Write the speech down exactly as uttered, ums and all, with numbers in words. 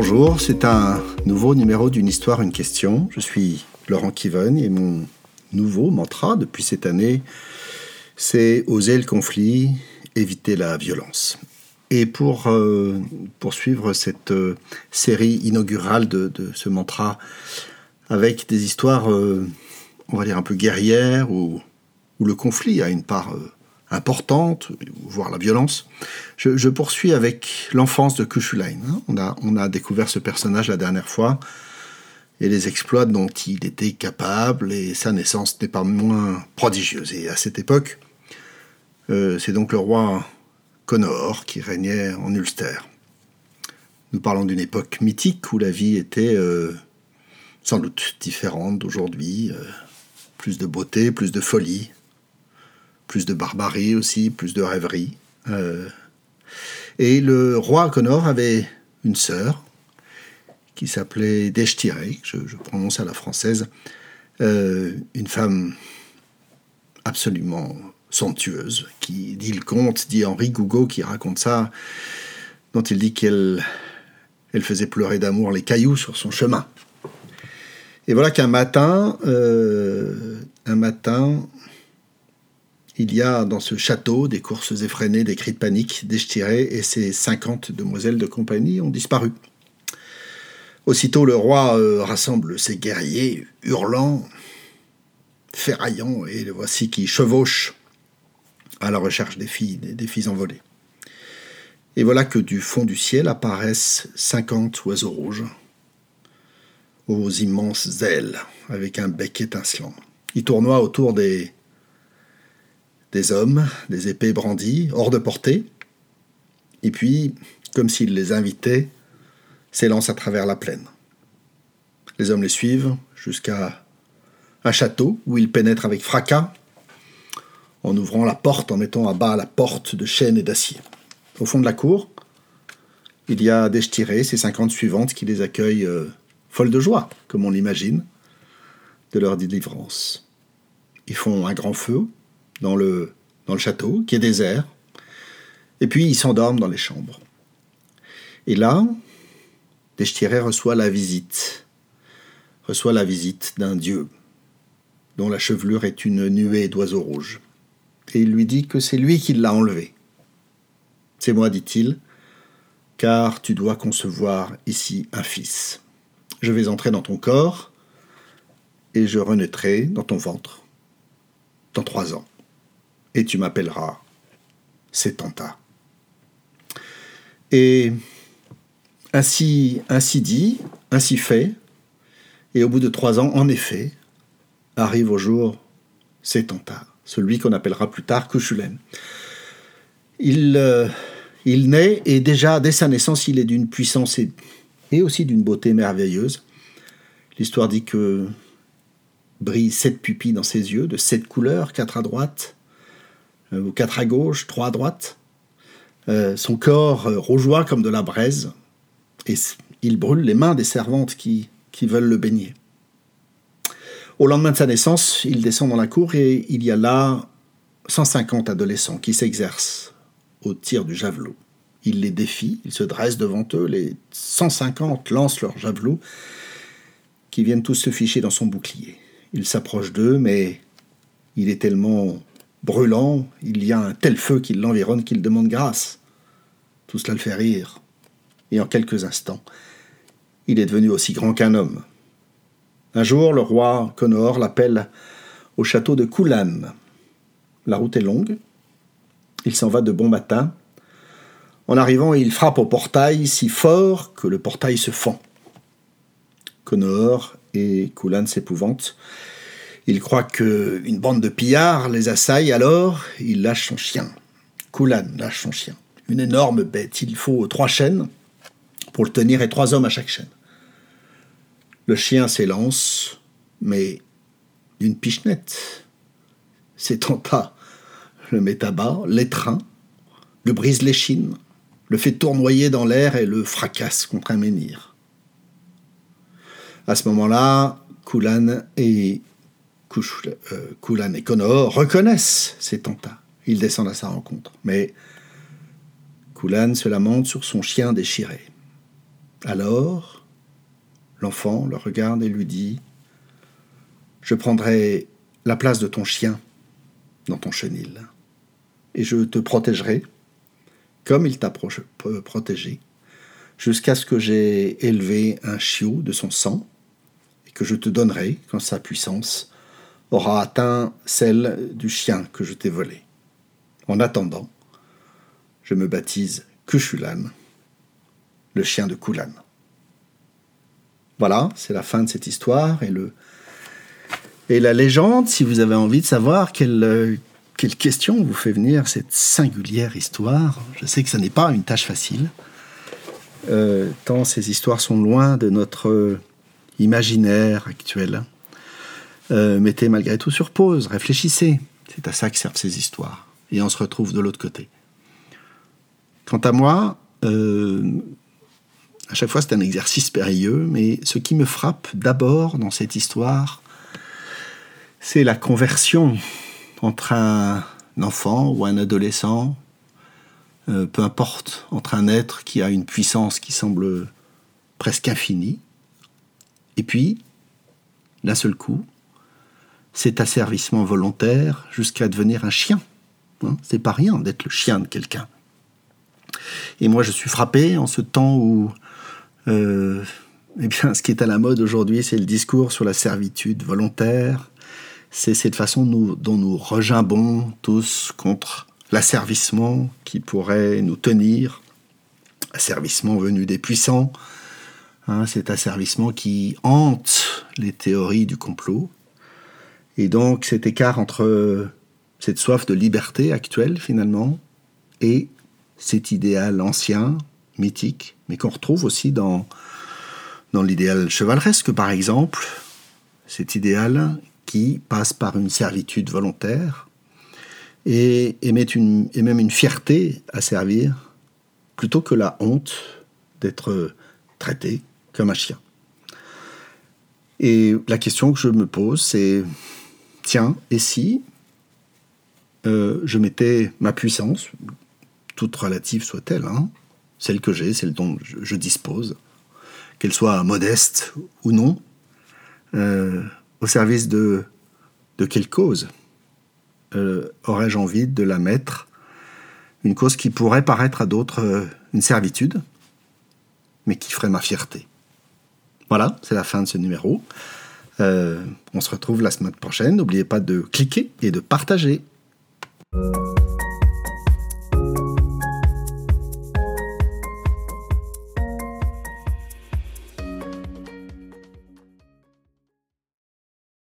Bonjour, c'est un nouveau numéro d'une histoire, une question. Je suis Laurent Kivogne et mon nouveau mantra depuis cette année, c'est oser le conflit, éviter la violence. Et pour euh, poursuivre cette euh, série inaugurale de, de ce mantra avec des histoires, euh, on va dire un peu guerrières, où, où le conflit a une part euh, importante, voire la violence, je, je poursuis avec l'enfance de Cuchulainn. On a, on a découvert ce personnage la dernière fois, et les exploits dont il était capable, et sa naissance n'est pas moins prodigieuse. Et à cette époque, euh, c'est donc le roi Conor qui régnait en Ulster. Nous parlons d'une époque mythique où la vie était euh, sans doute différente d'aujourd'hui, euh, plus de beauté, plus de folie, plus de barbarie aussi, plus de rêverie. Euh, et le roi Conor avait une sœur qui s'appelait Deshtiré, je, je prononce à la française, euh, une femme absolument somptueuse, qui dit le conte, dit Henri Gougaud qui raconte ça, dont il dit qu'elle elle faisait pleurer d'amour les cailloux sur son chemin. Et voilà qu'un matin, euh, un matin, il y a dans ce château des courses effrénées, des cris de panique. Deshtiré et ses cinquante demoiselles de compagnie ont disparu. Aussitôt, le roi euh, rassemble ses guerriers, hurlant, ferraillant, et le voici qui chevauche à la recherche des filles, des, des filles envolées. Et voilà que du fond du ciel apparaissent cinquante oiseaux rouges, aux immenses ailes, avec un bec étincelant. Ils tournoient autour des, des hommes, des épées brandies, hors de portée, et puis, comme s'ils les invitaient, s'élancent à travers la plaine. Les hommes les suivent jusqu'à un château où ils pénètrent avec fracas, en ouvrant la porte, en mettant à bas la porte de chêne et d'acier. Au fond de la cour, il y a Deshtiré, ses cinquante suivantes qui les accueillent euh, folles de joie, comme on l'imagine, de leur délivrance. Ils font un grand feu dans le, dans le château, qui est désert, et puis ils s'endorment dans les chambres. Et là, Deshtiré reçoit la visite, reçoit la visite d'un dieu, dont la chevelure est une nuée d'oiseaux rouges. Et il lui dit que c'est lui qui l'a enlevé. « C'est moi, dit-il, car tu dois concevoir ici un fils. Je vais entrer dans ton corps et je renaîtrai dans ton ventre dans trois ans. Et tu m'appelleras Setanta. » Et ainsi, ainsi dit, ainsi fait, et au bout de trois ans, en effet, arrive au jour Setanta, celui qu'on appellera plus tard Cuchulainn. Il, euh, il naît, et déjà, dès sa naissance, il est d'une puissance et, et aussi d'une beauté merveilleuse. L'histoire dit que brillent sept pupilles dans ses yeux, de sept couleurs, quatre à droite, euh, ou quatre à gauche, trois à droite. Euh, son corps euh, rougeoie comme de la braise, et il brûle les mains des servantes qui, qui veulent le baigner. Au lendemain de sa naissance, il descend dans la cour et il y a là cent cinquante adolescents qui s'exercent au tir du javelot. Il les défie, il se dresse devant eux, les cent cinquante lancent leurs javelots qui viennent tous se ficher dans son bouclier. Il s'approche d'eux, mais il est tellement brûlant, il y a un tel feu qui l'environne qu'il demande grâce. Tout cela le fait rire. Et en quelques instants, il est devenu aussi grand qu'un homme. Un jour, le roi Conor l'appelle au château de Cuchulainn. La route est longue. Il s'en va de bon matin. En arrivant, il frappe au portail si fort que le portail se fend. Conor et Cuchulainn s'épouvantent. Il croit qu'une bande de pillards les assaille, alors il lâche son chien. Cuchulainn lâche son chien. Une énorme bête. Il faut trois chaînes pour le tenir et trois hommes à chaque chaîne. Le chien s'élance, mais d'une pichenette. Setanta le met à bas, l'étreint, le brise l'échine, le fait tournoyer dans l'air et le fracasse contre un menhir. À ce moment-là, Cuchulainn et, Cuchulainn et Conor reconnaissent Setanta. Ils descendent à sa rencontre, mais Cuchulainn se lamente sur son chien déchiré. Alors, l'enfant le regarde et lui dit « Je prendrai la place de ton chien dans ton chenil, et je te protégerai comme il t'a pro- protégé, jusqu'à ce que j'ai élevé un chiot de son sang, et que je te donnerai quand sa puissance aura atteint celle du chien que je t'ai volé. En attendant, je me baptise Cuchulainn, le chien de Culann. » Voilà, c'est la fin de cette histoire et, le, et la légende, si vous avez envie de savoir quelle, quelle question vous fait venir cette singulière histoire. Je sais que ce n'est pas une tâche facile, euh, tant ces histoires sont loin de notre imaginaire actuel. Euh, mettez malgré tout sur pause, réfléchissez. C'est à ça que servent ces histoires. Et on se retrouve de l'autre côté. Quant à moi, euh, à chaque fois c'est un exercice périlleux, mais ce qui me frappe d'abord dans cette histoire, c'est la conversion entre un enfant ou un adolescent, euh, peu importe, entre un être qui a une puissance qui semble presque infinie, et puis, d'un seul coup, cet asservissement volontaire jusqu'à devenir un chien. Hein, c'est pas rien d'être le chien de quelqu'un. Et moi, je suis frappé en ce temps où, euh, eh bien, ce qui est à la mode aujourd'hui, c'est le discours sur la servitude volontaire. C'est cette façon nous, dont nous regimbons tous contre l'asservissement qui pourrait nous tenir, asservissement venu des puissants, hein, cet asservissement qui hante les théories du complot. Et donc cet écart entre cette soif de liberté actuelle, finalement, et cet idéal ancien, mythique, mais qu'on retrouve aussi dans, dans l'idéal chevaleresque, par exemple, cet idéal qui passe par une servitude volontaire et, et, met une, et même une fierté à servir, plutôt que la honte d'être traité comme un chien. Et la question que je me pose, c'est, tiens, et si euh, je mettais ma puissance, toute relative soit-elle, hein, celle que j'ai, celle dont je, je dispose, qu'elle soit modeste ou non, euh, au service de, de quelle cause euh, aurais-je envie de la mettre? Une cause qui pourrait paraître à d'autres euh, une servitude, mais qui ferait ma fierté. Voilà, c'est la fin de ce numéro. Euh, on se retrouve la semaine prochaine. N'oubliez pas de cliquer et de partager.